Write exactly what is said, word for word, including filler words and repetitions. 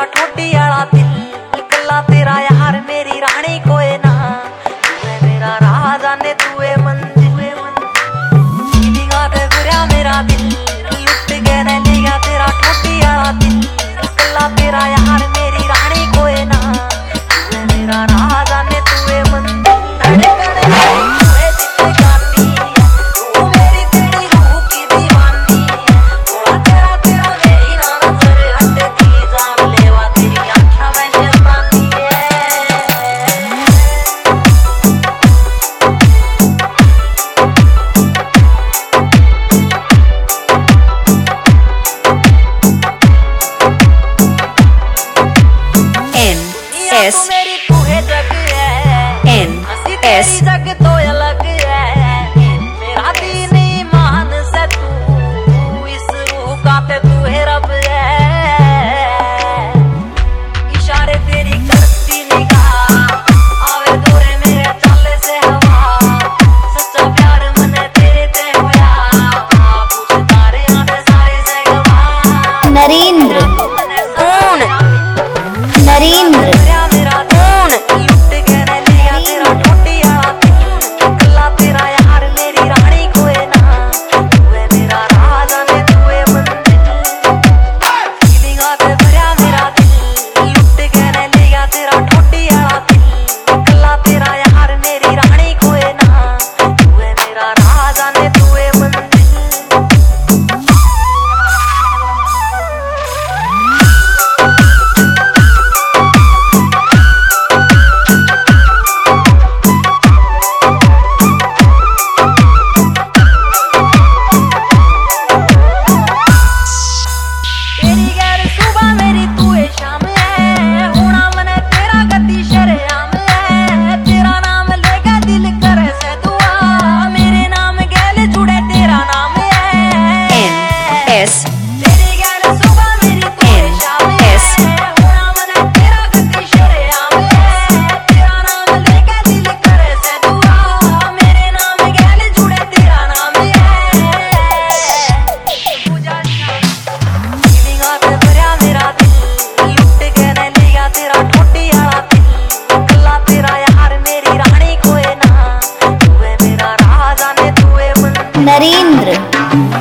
तेरा ठोडी आला दिल कला तेरा यार मेरी रानी कोई ना तू है मेरा राजा ने तू है मंदिर दे बुरा मेरा दिल लुट के न लिया तेरा ठोडी आला दिल कला तेरा यार मेरी रानी कोई ना तू है मेरा राजा ने तू है मंदिर S मेरी तू है जग है N S जग तो अलग है मेरा दीन ईमान से तू इस रूह का ते तू है रब है इशारे तेरी करती निगाह आवे दूरे मेरे चाले से हवा सच्चा प्यार मने तेरे ते होया पूछ तारे आने सारे से गवा नरेंद्र कौन नरेंद्र S नरेंद्र